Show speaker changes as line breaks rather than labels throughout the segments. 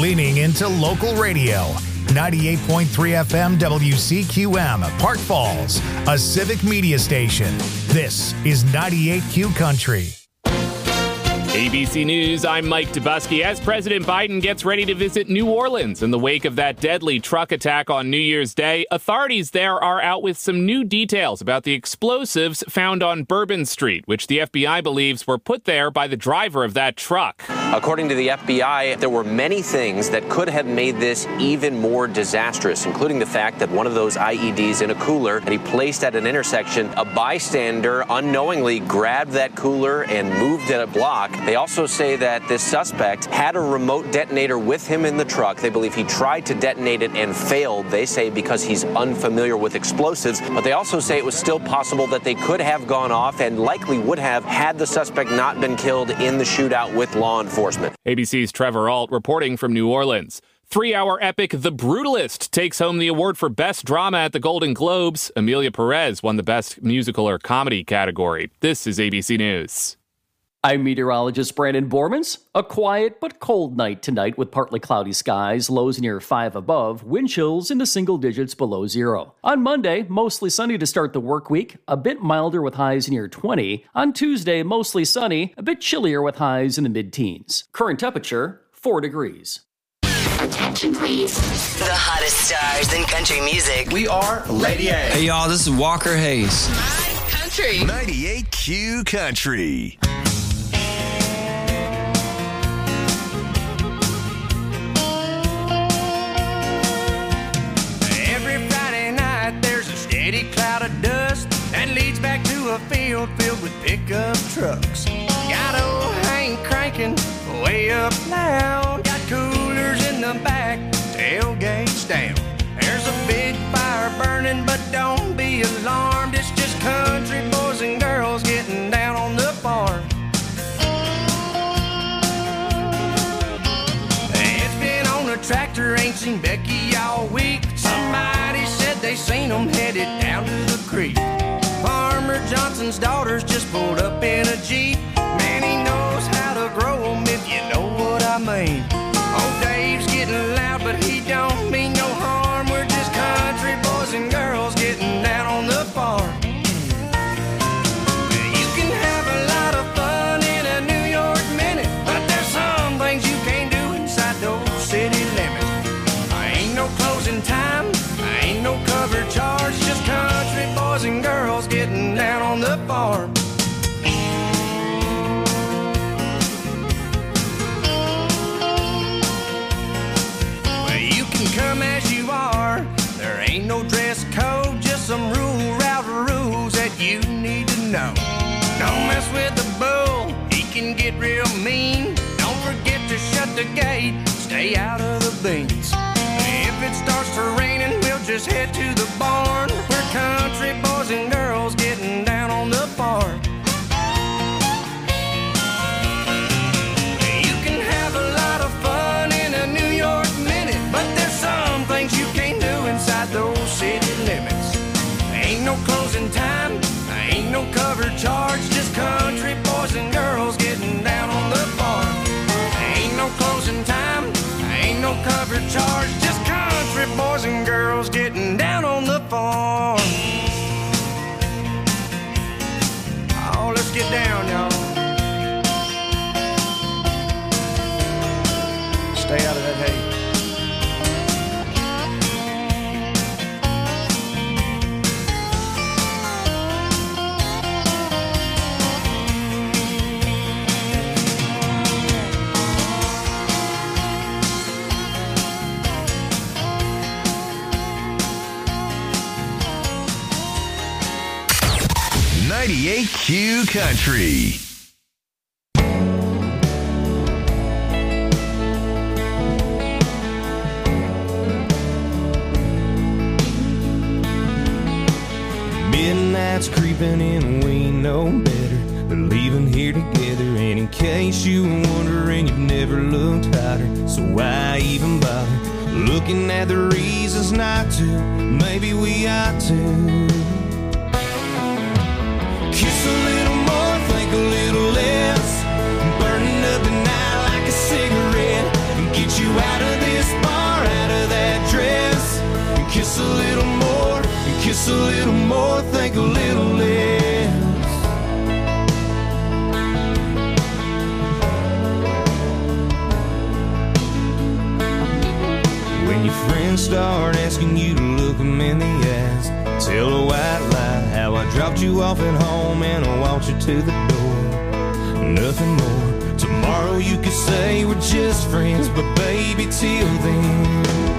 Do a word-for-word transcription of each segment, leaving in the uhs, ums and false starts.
leaning into local radio. ninety-eight point three F M W C Q M, Park Falls, a civic media station. This is ninety-eight Q Country.
A B C News, I'm Mike Dubusky. As President Biden gets ready to visit New Orleans in the wake of that deadly truck attack on New Year's Day, authorities there are out with some new details about the explosives found on Bourbon Street, which the F B I believes were put there by the driver of that truck.
According to the F B I, there were many things that could have made this even more disastrous, including the fact that one of those I E Ds in a cooler that he placed at an intersection, a bystander unknowingly grabbed that cooler and moved it a block. They also say that this suspect had a remote detonator with him in the truck. They believe he tried to detonate it and failed, they say, because he's unfamiliar with explosives. But they also say it was still possible that they could have gone off and likely would have had the suspect not been killed in the shootout with law enforcement.
A B C's Trevor Ault reporting from New Orleans. Three-hour epic The Brutalist takes home the award for Best Drama at the Golden Globes. Emilia Perez won the Best Musical or Comedy category. This is A B C News.
I'm meteorologist Brandon Bormans. A quiet but cold night tonight with partly cloudy skies, lows near five above, wind chills into single digits below zero. On Monday, mostly sunny to start the work week, a bit milder with highs near twenty. On Tuesday, mostly sunny, a bit chillier with highs in the mid-teens. Current temperature, four degrees.
Attention, please. The hottest stars in country music.
We are Lady A.
Hey, y'all, this is Walker Hayes.
My country.
ninety-eight Q Country.
Cloud of dust that leads back to a field filled with pickup trucks. Got old Hank cranking way up loud. Got coolers in the back, tailgates down. There's a big fire burning, but don't be alarmed. It's just country boys and girls getting down on the farm. It's been on a tractor, ain't seen Becky all week. Somebody said they seen them headed down to the creek. Farmer Johnson's daughters just pulled up in a Jeep. Man, he knows how to grow them, if you know what I mean. Old Dave's getting loud, but he don't mean no harm. We're just country boys and girls getting down on the farm. You can have a lot of fun in a New York minute, but there's some things you can't do inside those city limits. I ain't no closing time, I ain't no cover charge, just country boys and girls getting down on the farm. Well, you can come as you are, there ain't no dress code, just some rule route rules that you need to know. Don't mess with the bull, he can get real mean. Don't forget to shut the gate, stay out of the beans. If it starts to raining, we'll just head to the barn. We're country boys and girls getting down on the farm. You can have a lot of fun in a New York minute, but there's some things you can't do inside those city limits. Ain't no closing time, ain't no cover charge, just country boys and girls getting down on the farm. Ain't no closing time, ain't no cover charge, just country boys and girls getting down on the farm. Oh, let's get down, y'all. Stay out of that hay.
ninety-eight Q Country.
Midnight's creeping in, we know better. We're leaving here together, and in case you were wondering, you've never looked hotter. So why even bother looking at the reasons not to? Maybe we ought to kiss a little more, think a little less, burning up the night like a cigarette, and get you out of the friends start asking you to look them in the eyes, tell a white lie how I dropped you off at home and I walked you to the door. Nothing more. Tomorrow you could say we're just friends, but baby, till then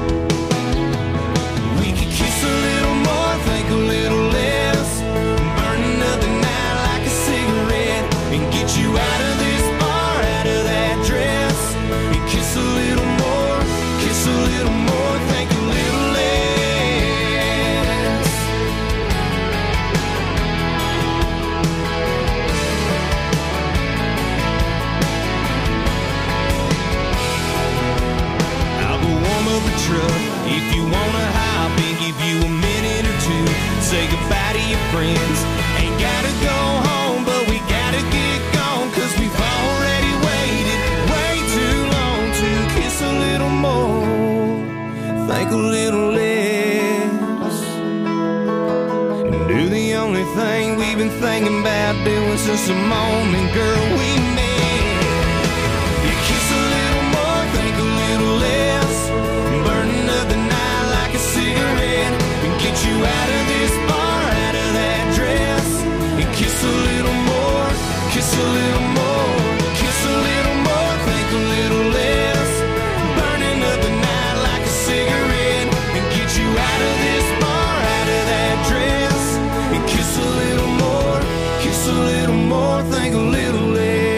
we could kiss a little more, think a little less, burn another night like a cigarette, and get you out of this bar, out of that dress, and kiss a little more, kiss a little more, think a little less. I'll go warm up the truck if you wanna hop in, give you a minute or two, say goodbye to your friends. Ain't gotta go home, but we gotta get gone, cause we've already waited way too long to kiss a little more, think a little less, and do the only thing we've been thinking about doing since the moment, girl, we met. You kiss a little more, think a little less, burn another night like a cigarette, and get you out of this bar, out of that dress, and kiss a little more, kiss a little more, kiss a little more, think a little less, burn another night like a cigarette, and get you out of this bar, out of that dress, and kiss a little more, kiss a little more, think a little less.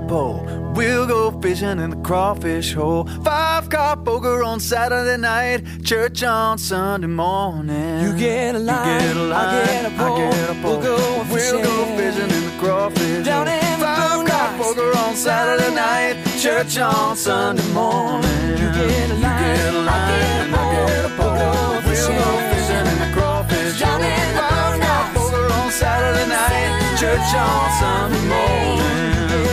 pole. We'll go fishing in the crawfish hole. Five car poker on Saturday night. Church on Sunday morning.
You get a line,
you get a line,
I get a pole.
I get a pole.
We'll go fishing,
we'll go fishing in the crawfish
down
hole.
in the
Five car poker on Saturday night. Church on Sunday morning.
You get a line,
you get a line, I get a pole. We'll go fishing in the crawfish
down
hole.
in the
Five car poker on Saturday night. Church on Sunday morning.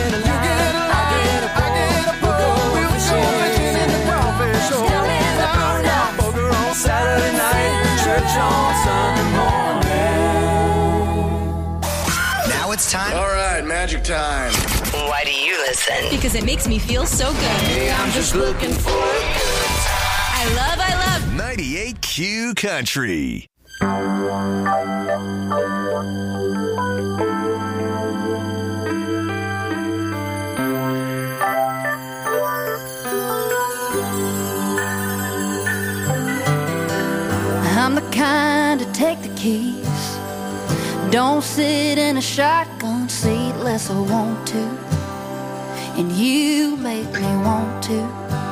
Saturday night, church on Sunday morning.
Now it's time.
All right, magic time.
Why do you listen?
Because it makes me feel so good.
Hey, I'm just looking for a good time.
I love, I love
ninety-eight Q Country.
I'm the kind to take the keys. Don't sit in a shotgun seat unless I want to. And you make me want to.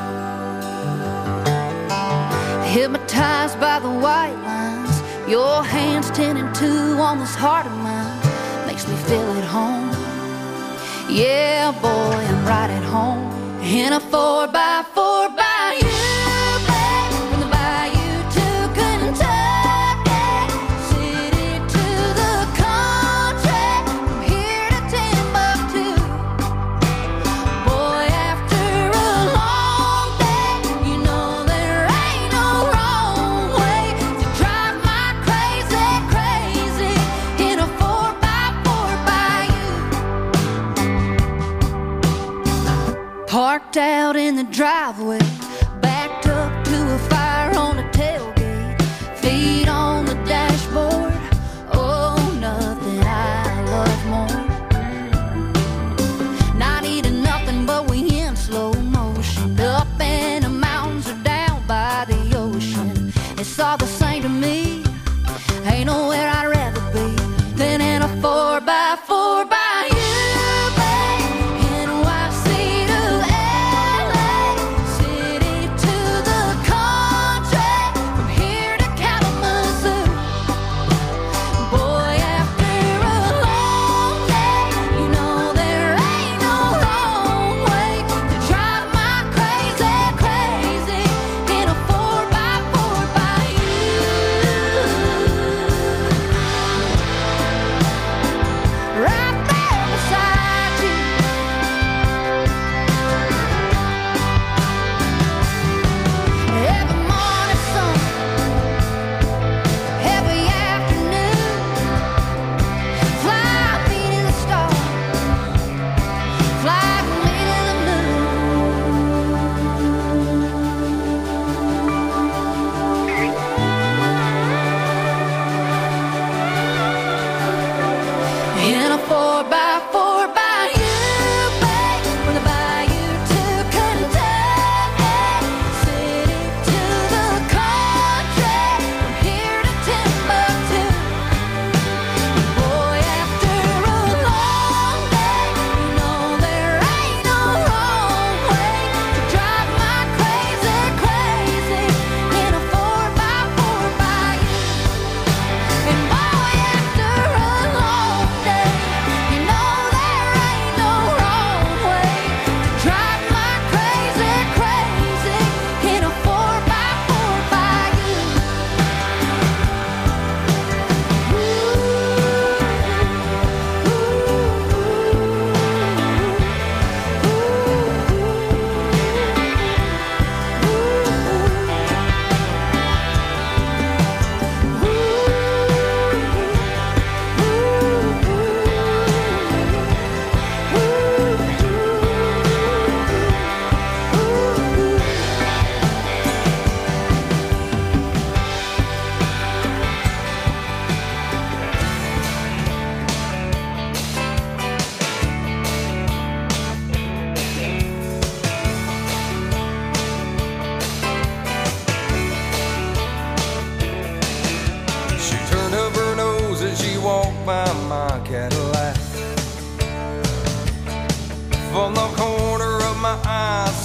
Hypnotized by the white lines. Your hands ten and two on this heart of mine. Makes me feel at home. Yeah, boy, I'm right at home. In a four by four by you. Parked out in the driveway, backed up to a fire on the tailgate, feet on the dashboard. Oh, nothing I love more. Not eating nothing, but we in slow motion. Up in the mountains or down by the ocean. It's all the same to me. Ain't nowhere I'd rather be than in a four by four by you.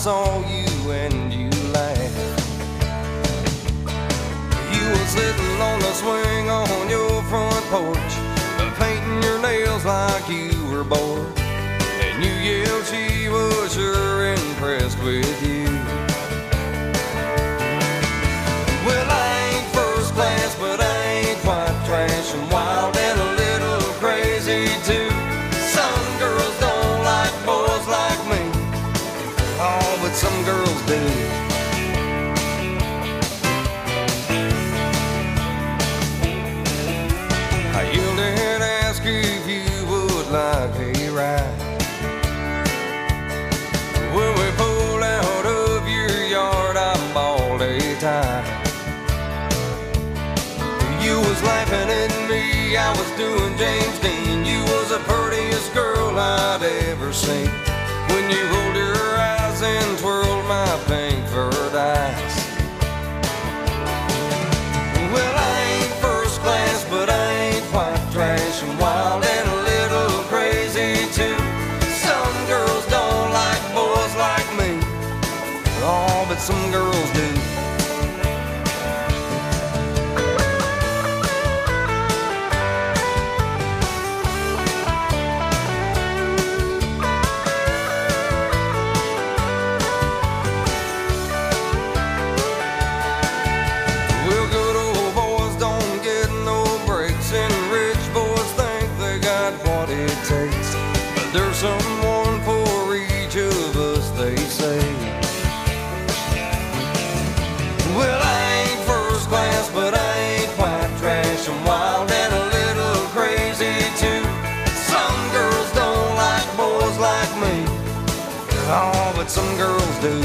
saw you and you laughed. You were sitting on the swing on your front porch, painting your nails like you were bored. And you yelled she was sure impressed with you. Well, I ain't first class, but I ain't quite trash. I'm wild and a little crazy too. Some girls don't like boys like me. Oh, but some girls do. I yelled and asked if you would like a ride. When we pulled out of your yard, I bawled a tie. You was laughing at me, I was doing James Dean. You was the prettiest girl I'd ever seen. When you rolled your eyes and twirled my pink furred eyes. Well, I ain't first class, but I ain't quite trash. I'm wild and a little crazy too. Some girls don't like boys like me. Oh, but some girls do. There's someone for each of us, they say. Well, I ain't first class, but I ain't quite trash. I'm wild and a little crazy too. Some girls don't like boys like me. Oh, but some girls do.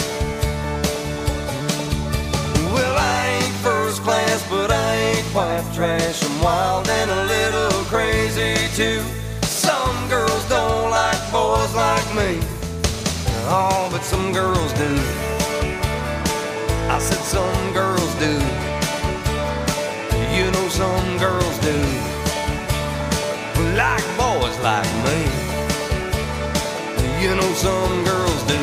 Well, I ain't first class, but I ain't quite trash. I'm wild and a little crazy too. Some girls don't like boys like me. Oh, but some girls do. I said some girls do. You know some girls do. Like boys like me. You know some girls do.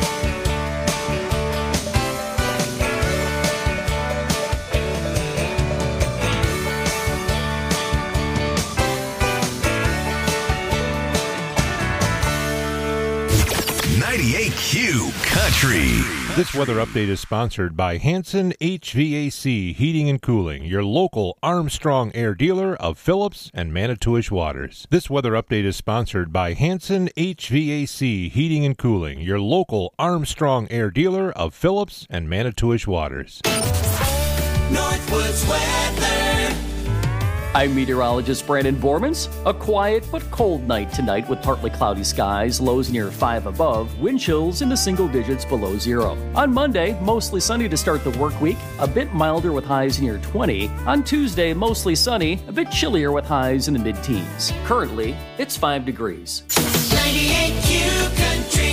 ninety-eight Q Country.
This weather update is sponsored by Hanson H V A C Heating and Cooling, your local Armstrong Air dealer of Phillips and Manitowish Waters. This weather update is sponsored by Hanson H V A C Heating and Cooling, your local Armstrong Air dealer of Phillips and Manitowish Waters.
Northwoods weather.
I'm meteorologist Brandon Bormans. A quiet but cold night tonight with partly cloudy skies, lows near five above, wind chills in the single digits below zero. On Monday, mostly sunny to start the work week, a bit milder with highs near twenty. On Tuesday, mostly sunny, a bit chillier with highs in the mid-teens. Currently, it's five degrees.
ninety-eight Q Country.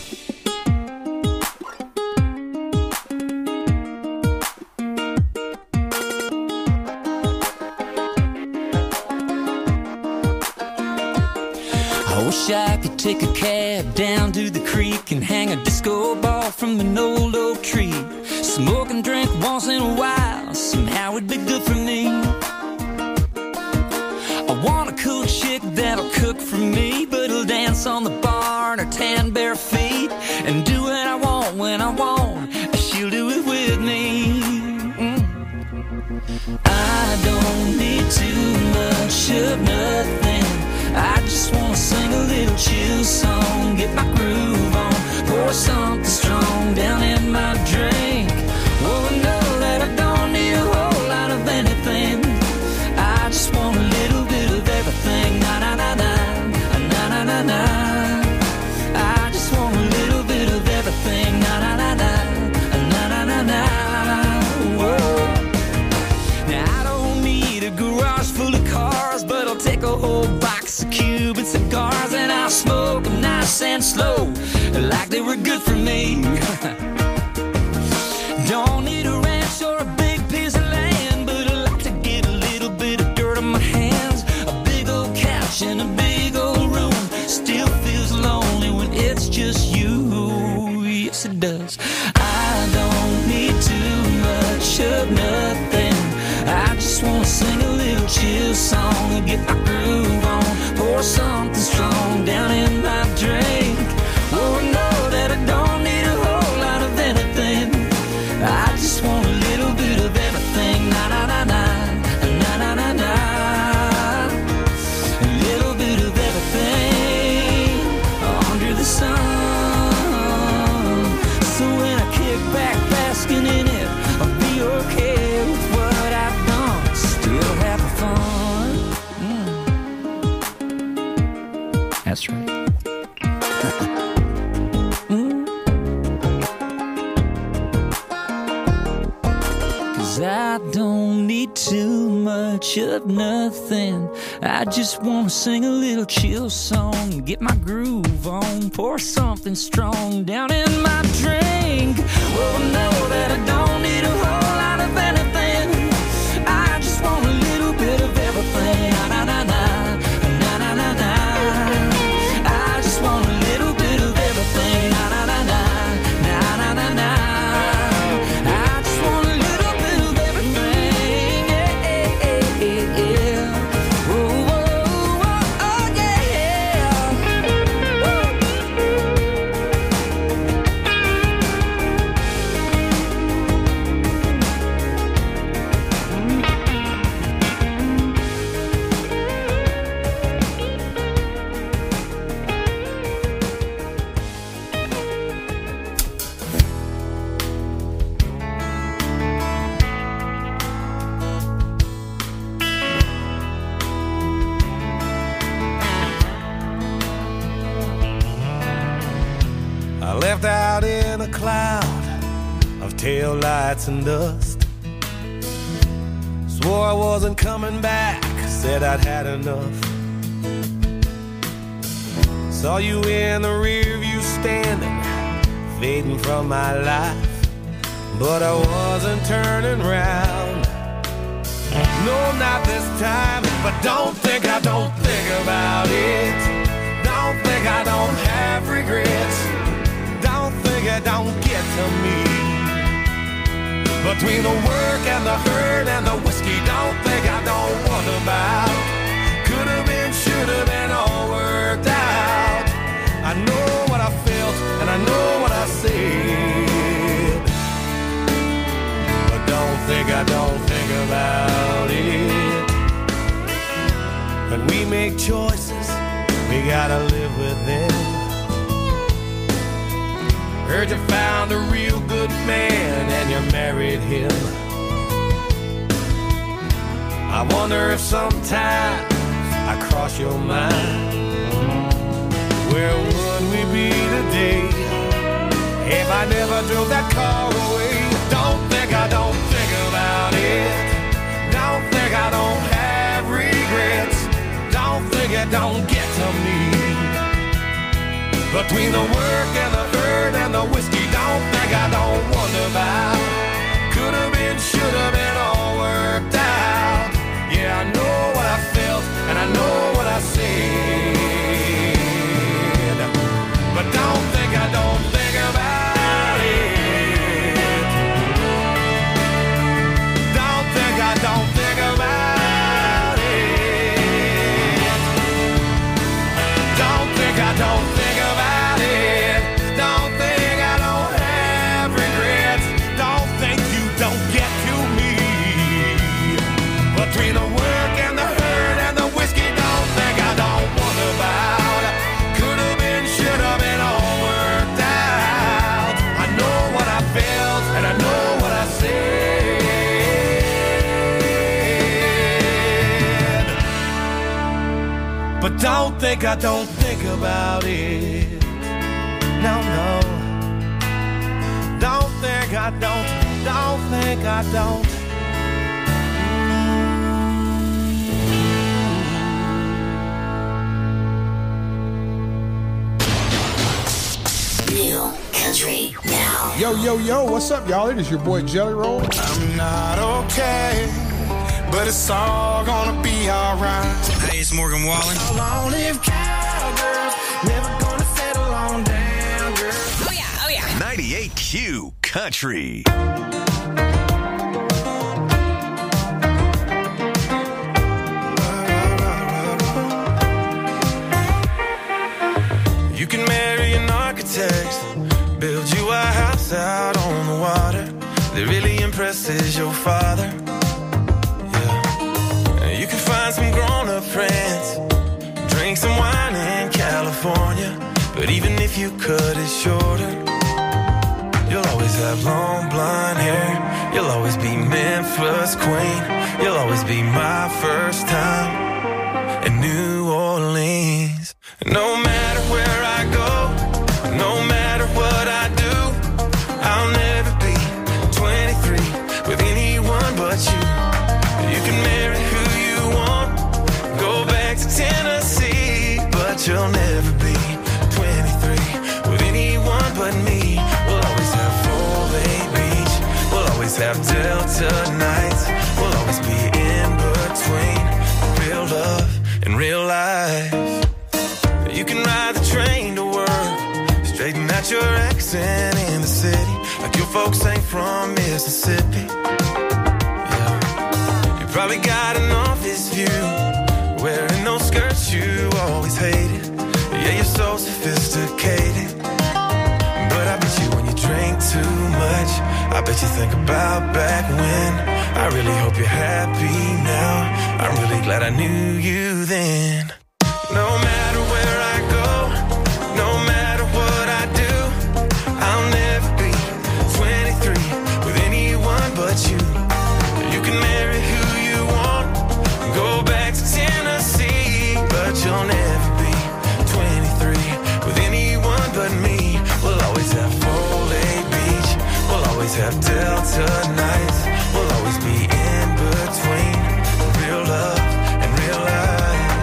I wish I could take a cab down to the creek and hang a disco ball from an old oak tree. Smoke and drink once in a while, somehow it'd be good for me. I want a cool chick that'll cook for me, but it'll dance on the bar in her tan bare feet and do what I want when I want. She'll do it with me. Mm. I don't need too much of nothing. I just wanna sing a little chill song, get my groove on, pour something strong down in my drink. Oh, I know that I don't need a whole lot of anything. I just want a little bit of everything. Na na na na, na na na na. I just want a little bit of everything. Na na na na, na na na na. Whoa. Now I don't need a garage full of cars, but I'll take a whole box of Cuban cigars and I'll smoke them nice and slow, like they were good for me. Don't need a ranch or a big piece of land, but I like to get a little bit of dirt on my hands. A big old couch in a big old room still feels lonely when it's just you. song and get my groove on. Pour something strong down in my drink. Oh, I know that I don't need a whole lot of anything. I just want a little bit of everything. Na na na na, na na na na. A little bit of everything under the sun. So when I kick back basking in it, I'll be okay with what I've done. Still having fun. Mm. That's right. I don't need too much of nothing. I just want to sing a little chill song, get my groove on, pour something strong down in my drink. Oh, know that I don't need a whole lot of anything. I just want a little bit of everything. Na na na na, na na na na. I just want a little bit of everything. Na na na na, na na na na.
Left out in a cloud of tail lights and dust. Swore I wasn't coming back, said I'd had enough. Saw you in the rear view standing, fading from my life. But I wasn't turning round. No, not this time. But don't think I don't think about it. Don't think I don't have regrets. Don't think it don't get to me. Between the work and the hurt and the whiskey, don't think I don't wonder about. Could have been, should have been, all worked out. I know what I felt and I know what I said. But don't think I don't think about it. When we make choices, we gotta live with them. Heard you found a real good man and you married him. I wonder if sometimes I cross your mind. Where would we be today if I never drove that car away? Don't think I don't think about it. Don't think I don't have regrets. Don't think it don't get to me. Between the work and the hurt and the whiskey, don't think I don't wonder about. Could have been, should have been, all worked out. Yeah, I know what I felt and I know what I said. But don't think I don't think about it. Don't think I don't think about it. Don't think I don't think. Between the work and the hurt and the whiskey, don't think I don't wonder about. Could have been, should have been, all worked out. I know what I felt and I know what I said. But don't think I don't think about it. No, no. Don't think I don't, don't think I don't.
New country now.
Yo, yo, yo, what's up, y'all? It is your boy Jelly Roll.
I'm not okay, but it's all gonna be alright.
Hey, it's Morgan Wallen.
Long-lived cowgirl, never gonna settle on down, girl.
Oh yeah, oh yeah.
ninety-eight Q Country.
But
that really impresses your father. Yeah. You can find some grown-up friends, drink some wine in California, but even if you cut it shorter, you'll always have long blonde hair. You'll always be Memphis queen. You'll always be my first time in New Orleans. No matter where I go, no matter what I do, I'll never be twenty-three with anyone but you. You can marry who you want, go back to Tennessee, but you'll never be twenty-three with anyone but me. We'll always have Full Bay Beach, we'll always have Delta nights, we'll always be in between real love and real life. You can ride the train to work, straighten out your accent in the city, like your folks ain't from Mississippi. Yeah. You probably got an office view, wearing those skirts you always hated. Yeah, you're so sophisticated, but I bet you when you drink too much, I bet you think about back when. I really hope you're happy now, I'm really glad I knew you then. No matter where I go, no matter what I do, I'll never be twenty-three with anyone but you. You can marry who you want, go back to Tennessee, but you'll never be twenty-three with anyone but me. We'll always have Full Bay Beach, we'll always have Delta nights, we'll always be in between real love and real life.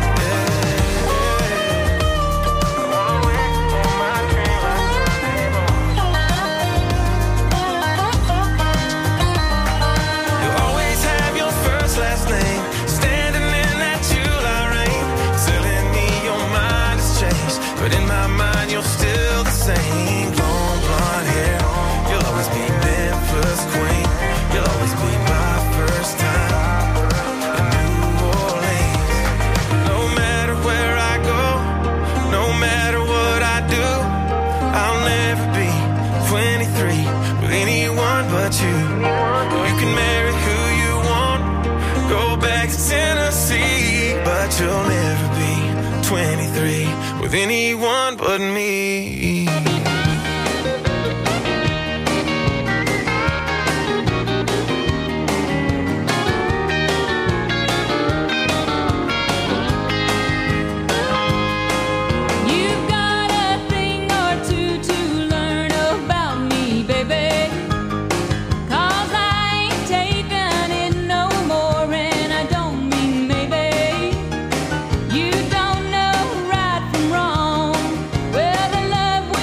But in my mind, you're still the same. Long blonde hair, you'll always be Memphis queen. You'll always be my first time in New Orleans. No matter where I go, no matter what I do, I'll never be twenty-three with anyone but you. You can marry who you want, go back to Tennessee, but you'll never be twenty-three with anyone but me.
You've got a thing or two to learn about me, baby, 'cause I ain't taking it no more, and I don't mean maybe. You don't know right from wrong. Well, the love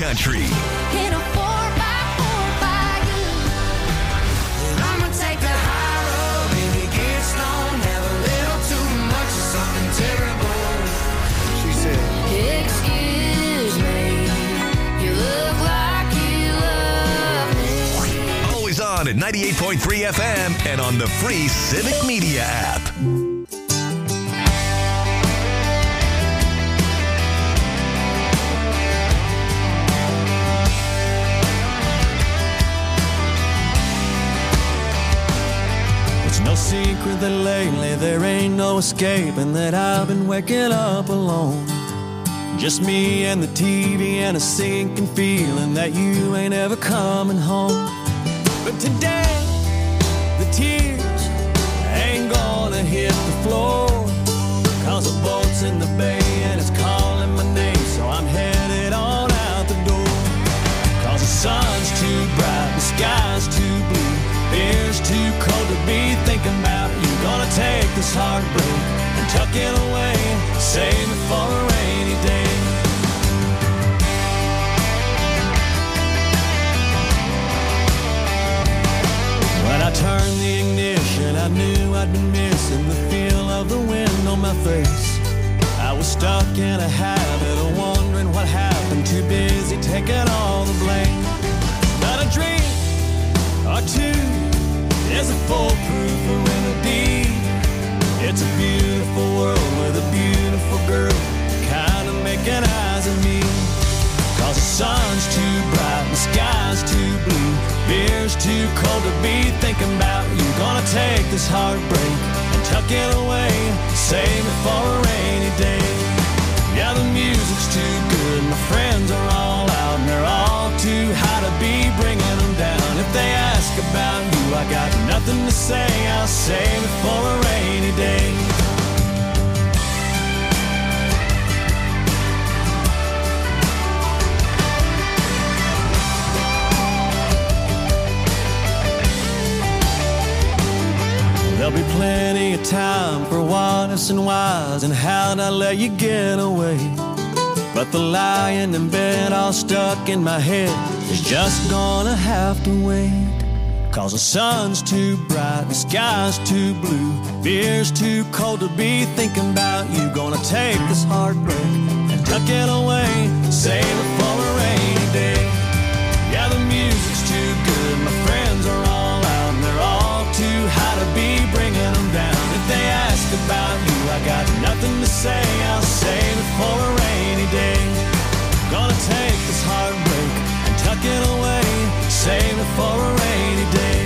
Country.
In a four by four by you. And I'ma take the high road. Baby, get stoned. Have a little too much of something terrible.
She said,
Excuse me, you look like you love me.
Always on at ninety-eight point three F M and on the free Civic Media app.
It's no secret that lately there ain't no escaping that I've been waking up alone. Just me and the T V and a sinking feeling that you ain't ever coming home. But today, the tears ain't gonna hit the floor, cause the boat's in the bay and it's calling my name, so I'm headed on out the door. Cause the sun's too bright, the sky's too blue, beer's too cold to be thinking about you. Gonna take this heartbreak and tuck it away, save it for a rainy day. When I turned the ignition, I knew I'd been missing the feel of the wind on my face. I was stuck in a habit of wondering what happened, too busy taking all the blame. Not a drink or two is a foolproof remedy. It's a beautiful world with a beautiful girl kinda making eyes at me. Cause the sun's too bright, the sky's too blue, beer's too cold to be thinking about you. Gonna take this heartbreak and tuck it away, save it for a rainy day. Yeah, the music's too good, my friends are all out, and they're all too high to be bringing them down. If they ask about you, I got nothing to say, I'll save it for a rainy day. There'll be plenty of time for what ifs and whys and how'd I let you get away. But the lying in bed all stuck in my head is just gonna have to wait. Cause the sun's too bright, the sky's too blue, beer's too cold to be thinking about you. Gonna take this heartbreak and tuck it away, save it for a rainy day. Yeah, the music's too good, my friends are all out, and they're all too high to be bringing them down. If they ask about you, I got nothing to say, I'll save it for a rainy day. Gonna take this heartbreak and tuck it away, save it for a rainy day.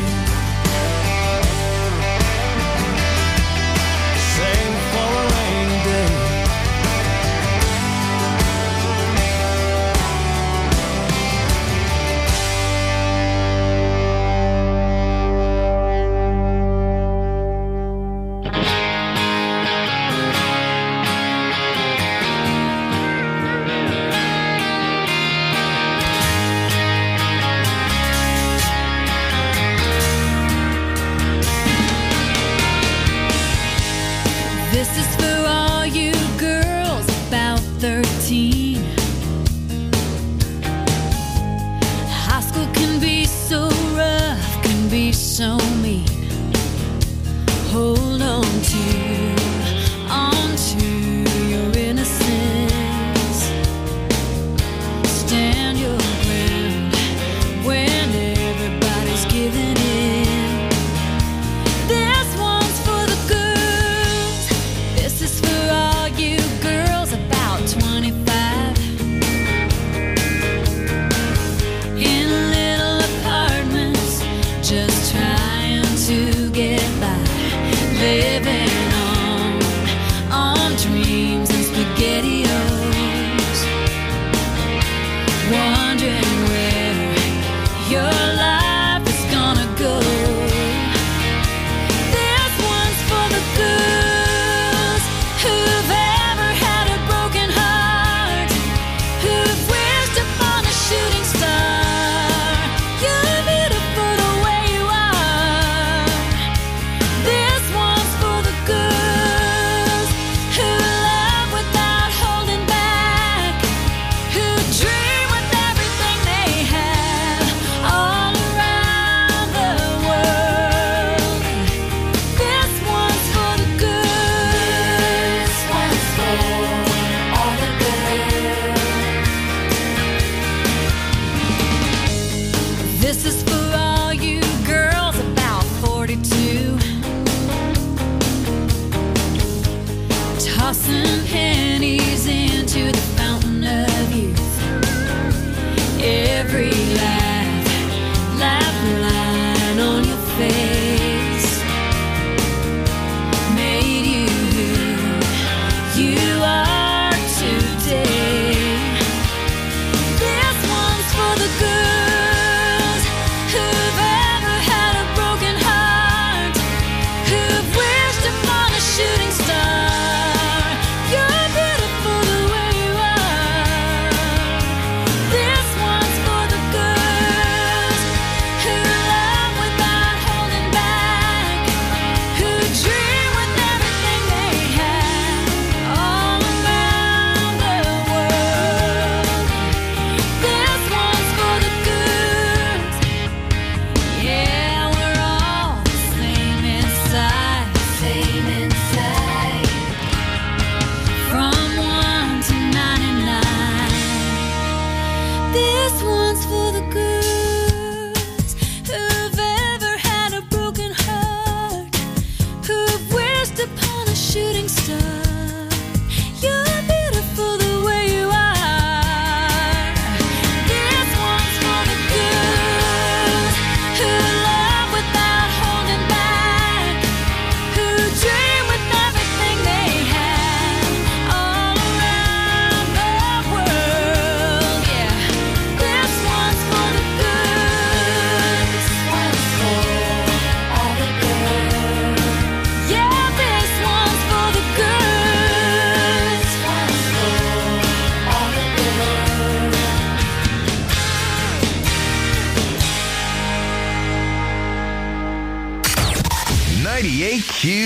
Save it for a rainy day.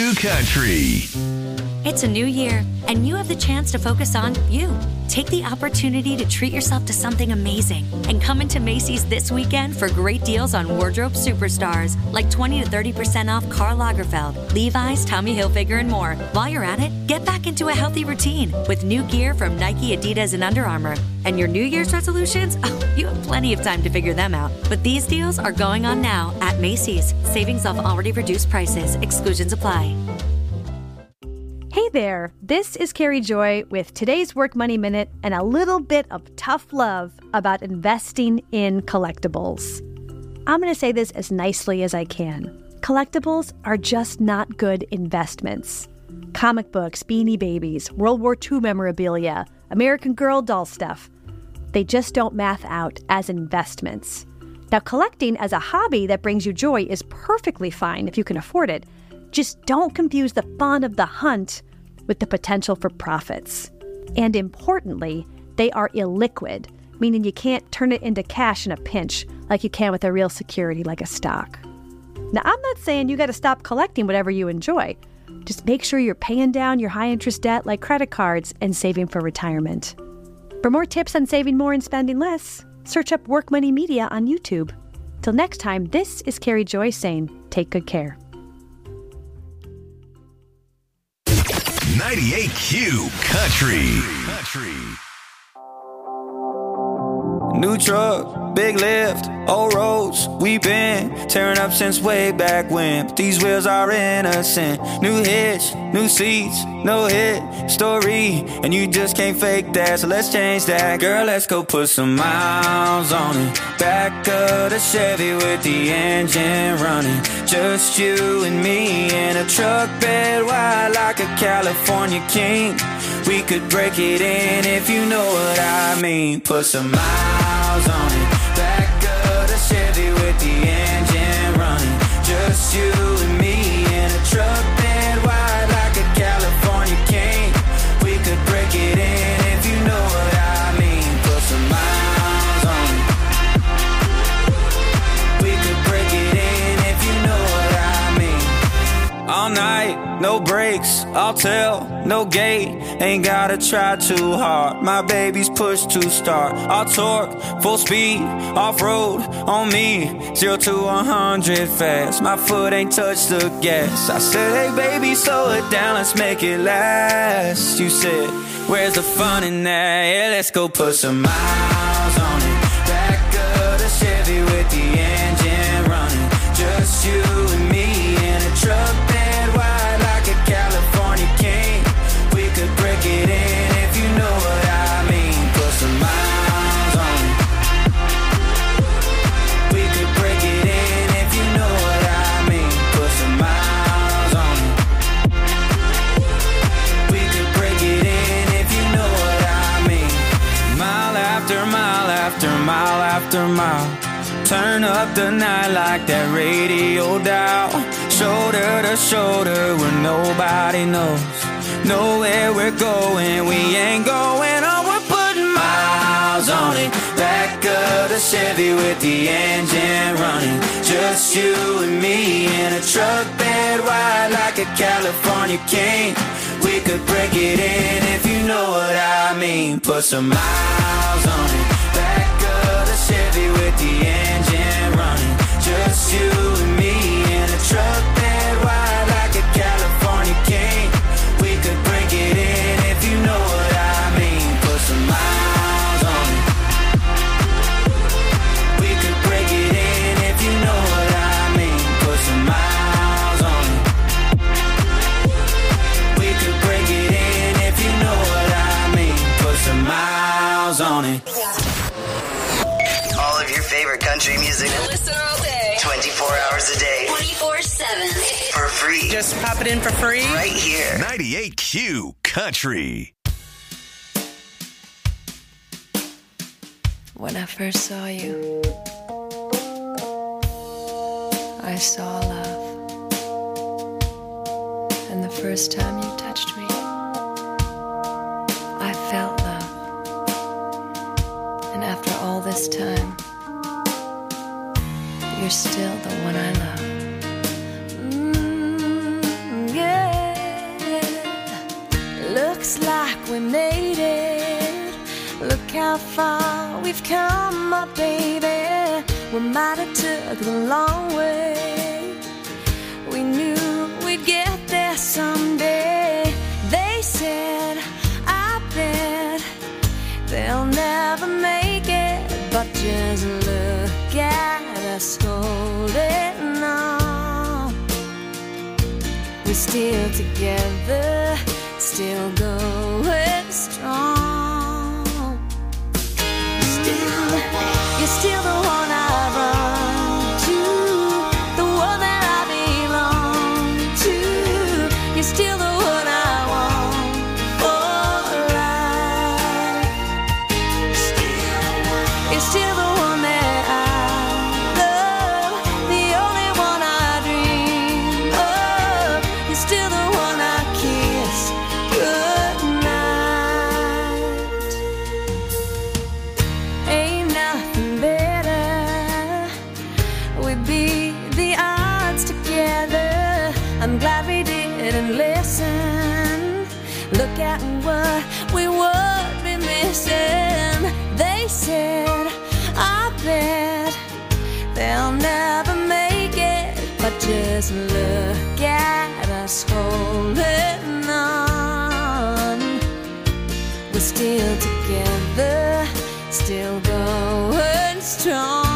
Q Country.
It's a new year, and you have the chance to focus on you. Take the opportunity to treat yourself to something amazing and come into Macy's this weekend for great deals on wardrobe superstars like twenty to thirty percent off Karl Lagerfeld, Levi's, Tommy Hilfiger, and more. While you're at it, get back into a healthy routine with new gear from Nike, Adidas, and Under Armour. And your New Year's resolutions? Oh, you have plenty of time to figure them out. But these deals are going on now at Macy's. Savings off already reduced prices. Exclusions apply.
Hey there, this is Carrie Joy with today's Work Money Minute and a little bit of tough love about investing in collectibles. I'm going to say this as nicely as I can. Collectibles are just not good investments. Comic books, Beanie Babies, World War Two memorabilia, American Girl doll stuff. They just don't math out as investments. Now, collecting as a hobby that brings you joy is perfectly fine if you can afford it. Just don't confuse the fun of the hunt with the potential for profits. And importantly, they are illiquid, meaning you can't turn it into cash in a pinch like you can with a real security like a stock. Now, I'm not saying you got to stop collecting whatever you enjoy. Just make sure you're paying down your high-interest debt like credit cards and saving for retirement. For more tips on saving more and spending less, search up Work Money Media on YouTube. Till next time, this is Carrie Joy saying, take good care.
ninety-eight Q Country. Country.
New truck, big lift, old roads, we been tearing up since way back when. But these wheels are innocent. New hitch, new seats, no hit story, and you just can't fake that. So let's change that, girl. Let's go put some miles on it. Back of the Chevy with the engine running. Just you and me in a truck bed wide like a California king. We could break it in if you know what I mean. Put some miles on it. Back of the Chevy with the engine running. Just you and me in a truck bed wide like a California king. We could break it in if you know what I mean. Put some miles on it. We could break it in if you know what I mean. All night, no brakes, I'll tell, no gate. Ain't gotta try too hard. My baby's push to start. I'll torque, full speed, off-road on me. Zero to a hundred fast. My foot ain't touched the gas. I said, hey baby, slow it down, let's make it last. You said, where's the fun in that? Yeah, let's go put some miles on it. Back of the Chevy with the engine running. Just you and me in a truck bed wide like a California king. We could break it in if you know what I mean. Put some miles on it. We could break it in if you know what I mean. Put some miles on it. We could break it in if you know what I mean. Mile after mile after mile after mile. Turn up the night like that radio dial. Shoulder to shoulder where nobody knows. Know where we're going, we ain't going on. We're putting miles on it. Back of the Chevy with the engine running. Just you and me in a truck bed wide like a California king. We could break it in if you know what I mean. Put some miles on it. Back of the Chevy with the engine running. Just you and me in a truck bed wide like a California king. We could break it in if you know what I mean. Put some miles on it. We could break it in if you know what I mean. Put some miles on it. We could break it in if you know what I mean. Put some miles on it.
All of your favorite country music.
Listen all day.
twenty-four hours a day.
twenty-four seven.
For free.
Just pop it in for free.
Right here.
ninety-eight Q Country.
When I first saw you, I saw love. And the first time you touched me, I felt love. And after all this time, you're still the one I love. Mm, yeah. how far we've come, my baby. We might have took the long way. We knew we'd get there someday. They said, I bet they'll never make it, but just look at us holding on. We're still together, still going strong. Still, you're still the one I run to, the one that I belong to. You're still the one I want for life. You're still the one that I love, the only one I dream of. You're still the one I kiss goodnight. Ain't nothing better. We beat the odds together. I'm glad we didn't listen. Look at what we would be missing. They said, I bet they'll never make it, but just look at us holding on. We're still together, still going strong.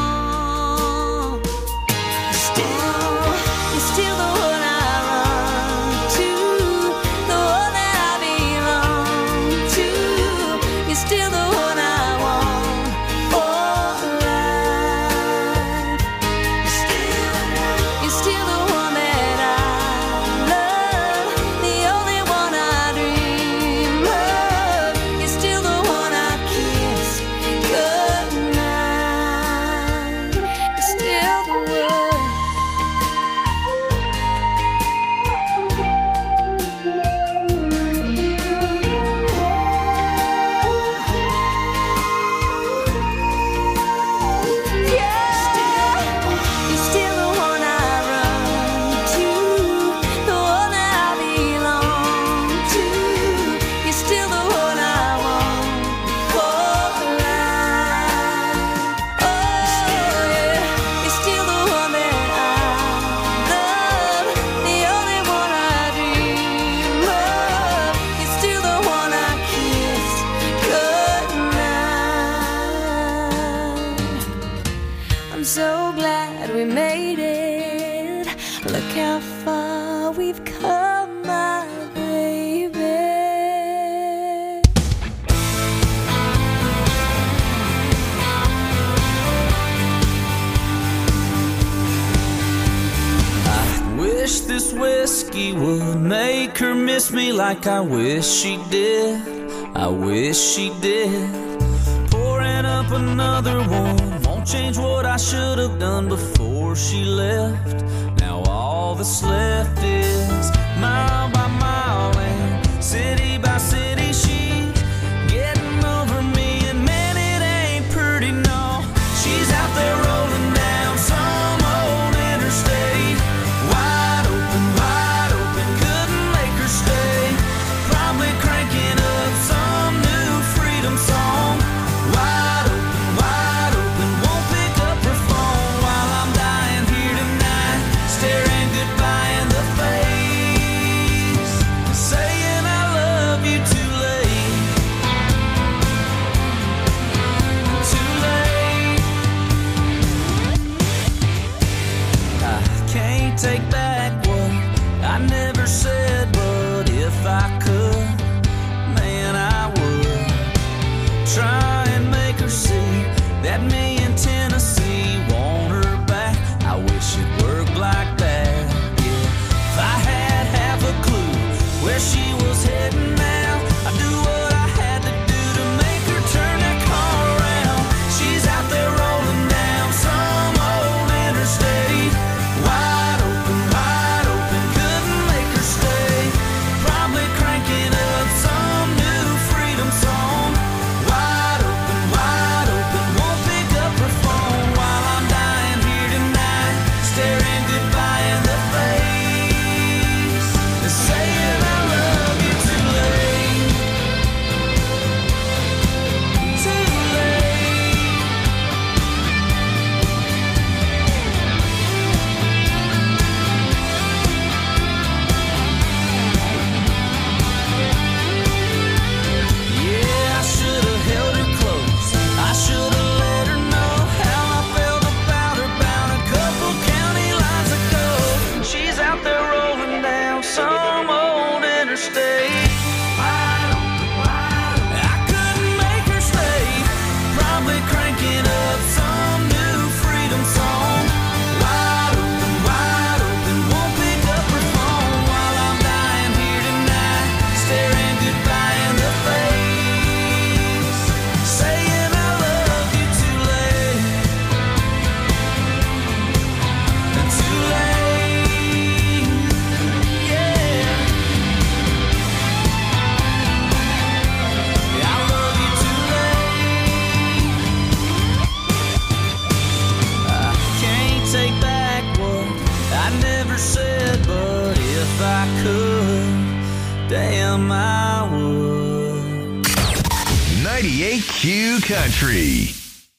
Still, you're still the one I run to, the one that I belong to. You're still the one I want for life. You're still the one that I love, the only one I dream of. You're still the one I kiss goodnight. You're still the one. You're still the one I run to, the one that I belong to. You're still the one I want for life. Oh yeah, you're still the one that I love, the only one I dream of. You're still the one I kiss goodnight. I'm so glad we made it. Look how far we've come, my baby.
I wish this whiskey would make her miss me like I wish she did. I wish she did. Pouring up another one won't change what I should have done before she left. Now all that's left is mile by mile and city by city. She getting over me, and man, it ain't pretty, no. She's out there rolling down some old interstate, wide open, wide open, couldn't make her stay. Probably cranking up some new freedom song. Wide open, wide open, won't pick up her phone while I'm dying here tonight, staring goodbye in the face, saying I love you too late, too late. I can't take back what I never said, but if I could, man, I would try and make her see that me in Tennessee want her back. I wish it worked like that, yeah. If I had half a clue where she was heading now, I'd do what I had to do to make her turn that car around. She's out there rolling down some old interstate, wide open, wide open, couldn't make her stay. Probably cranking up some new freedom song. Wide them I would.
ninety-eight Q Country.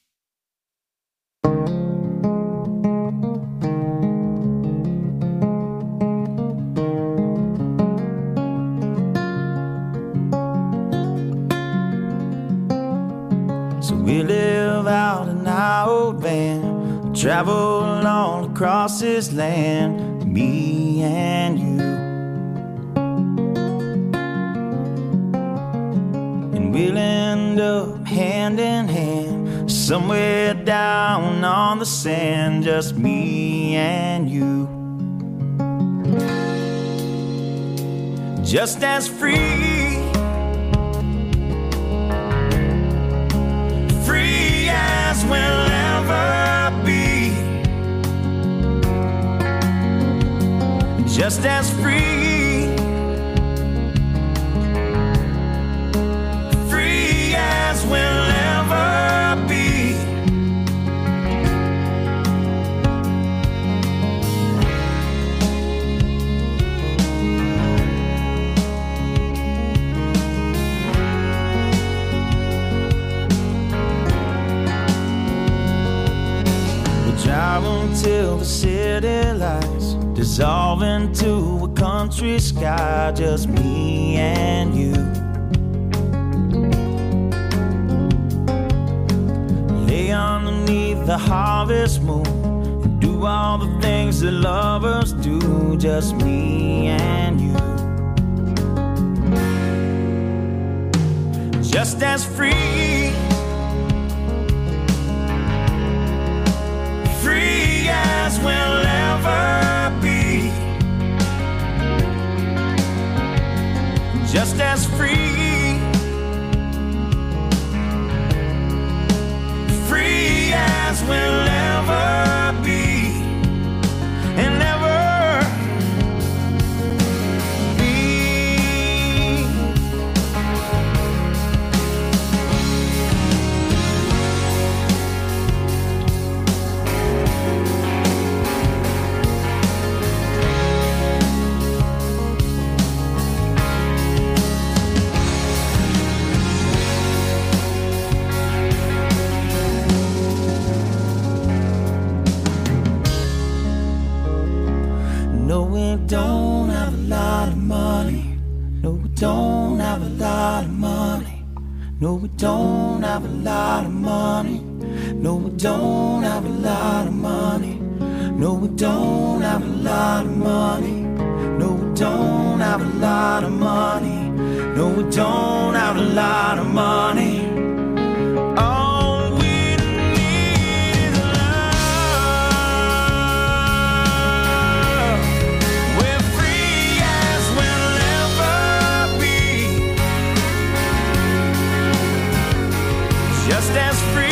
So we live out in our old van, travel all across this land, me and you. And we'll end up hand in hand, somewhere down on the sand, just me and you. Just as free, free as we'll ever be. Just as free, free as we'll ever be. Drive until the city lights dissolve into a country sky, just me and you. Lay underneath the harvest moon and do all the things that lovers do, just me and you. Just as free, free as we'll ever be. Just as free, free as we'll ever be. And ever be. No, we don't have a lot of money. No, we don't have a lot of money. No, we don't have a lot of money. No, we don't have a lot of money. No, we don't have a lot of money. No, we don't have a lot of money. No, we don't have a lot of money. All we need is love. We're free as we'll ever be. Just as free.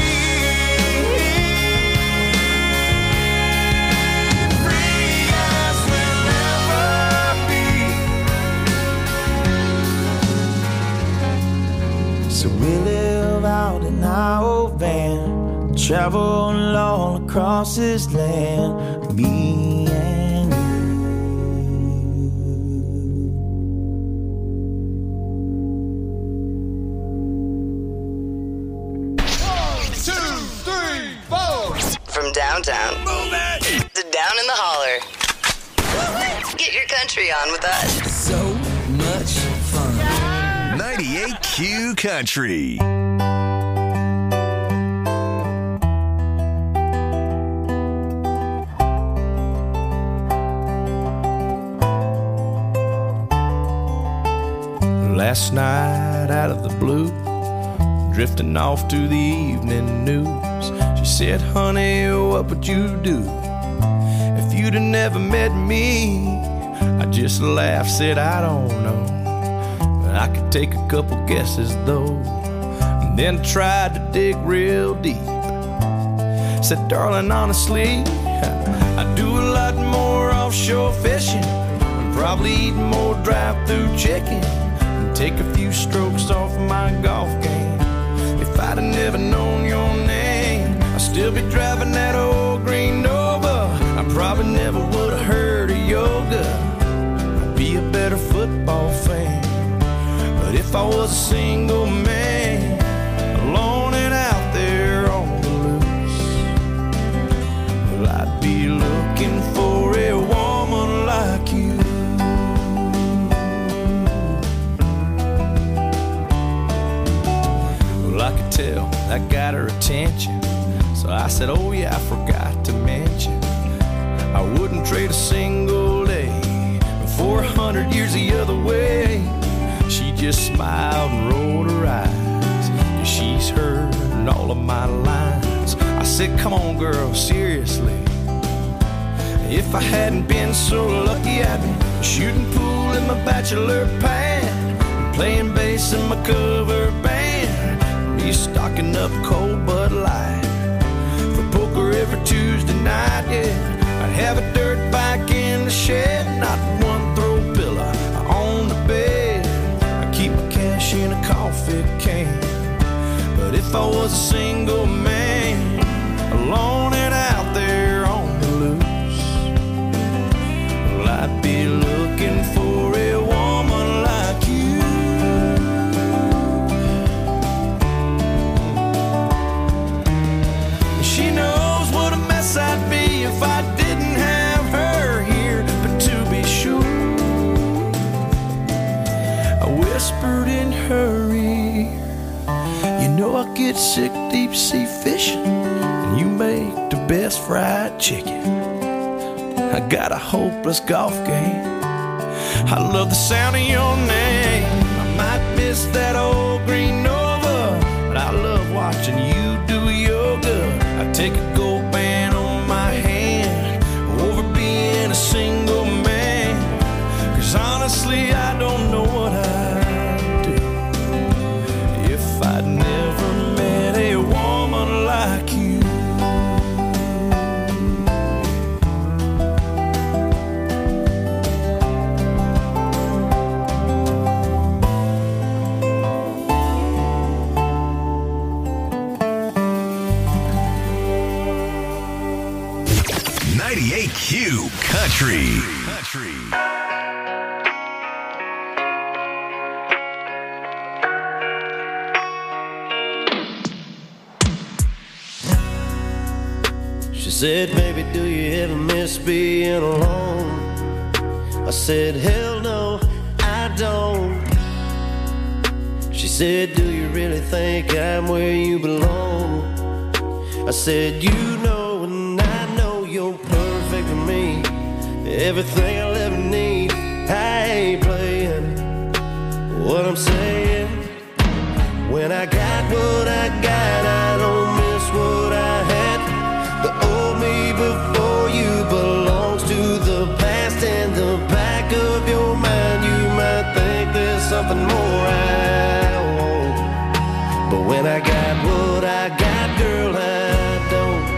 So we live out in our old van, travel all across this land, me and you.
One, two, three, four.
From downtown to down in the holler. Get your country on with us.
So much fun.
ninety-eight Q Country.
Last night out of the blue, drifting off to the evening news, she said, honey, what would you do if you'd have never met me? I just laughed, said, I don't know. I could take a couple guesses though, and then tried to dig real deep. Said, darling, honestly, I do a lot more offshore fishing, probably eat more drive-through chicken, and take a few strokes off my golf game. If I'd have never known your name, I'd still be driving that old green Nova. I probably never would have heard of yoga. I'd be a better football fan. if I was a single man, alone and out there on the loose, well, I'd be looking for a woman like you. Well, I could tell that got her attention, so I said, oh yeah, I forgot to mention, I wouldn't trade a single day for a hundred years the other way. She just smiled and rolled her eyes, and she's heard all of my lines. I said, come on girl, seriously, if I hadn't been so lucky, I'd be shooting pool in my bachelor pad, and playing bass in my cover band, be stocking up cold Bud Light for poker every Tuesday night, yeah. I'd have a dirt bike in the shed, not one throw pillow on the bed. I keep my cash in a coffee can. But if I was a single man, alone and out there on the loose, well, I'd be looking for a woman like you. She knows what a mess I'd be if I didn't have her here. But to be sure, I whispered in her ear, you know I get sick deep sea fishing, and you make the best fried chicken. I got a hopeless golf game, I love the sound of your name. I might miss that old green Nova, but I love watching you do yoga. I take a gold band on my hand over being a single man, 'cause honestly I don't know what I'd do if I'd never met a woman like you.
ninety-eight Q Country. Country.
She said, baby, do you ever miss being alone? I said, hell no, I don't. She said, do you really think I'm where you belong? I said, you know, and I know you're perfect for me. Everything I'll ever need. I ain't playing what I'm saying. When I got what I got, I don't miss what I had. The old me before you belongs to the past. In the back of your mind, you might think there's something more I want. But when I got what I got, girl, I don't.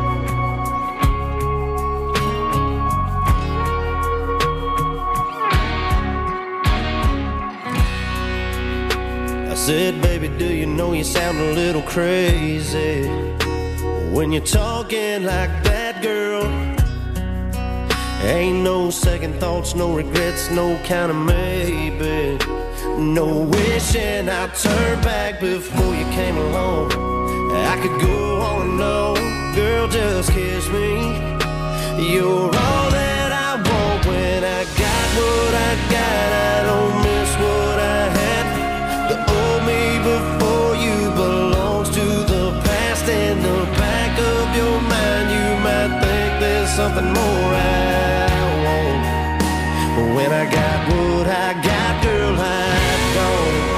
I said, baby, do you know you sound a little crazy when you're talking like that, girl? Ain't no second thoughts, no regrets, no kind of maybe. No wishing I'd turn back before you came along. I could go on and on, girl, just kiss me. You're all that I want. When I got what I got, I don't miss what I had. The old me before you belongs to the past. In the back of your mind, you might think there's something more I want. But when I got what I got, girl, I don't.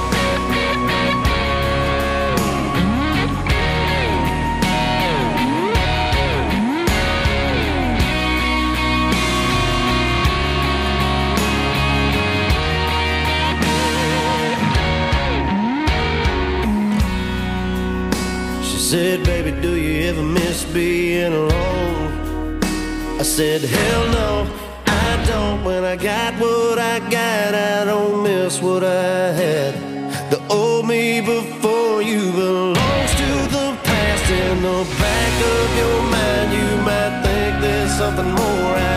She said, baby, do you ever miss being alone? I said, hell no, I don't. When I got what I got, I don't miss what I had. The old me before you belongs to the past. In the back of your mind, you might think there's something more I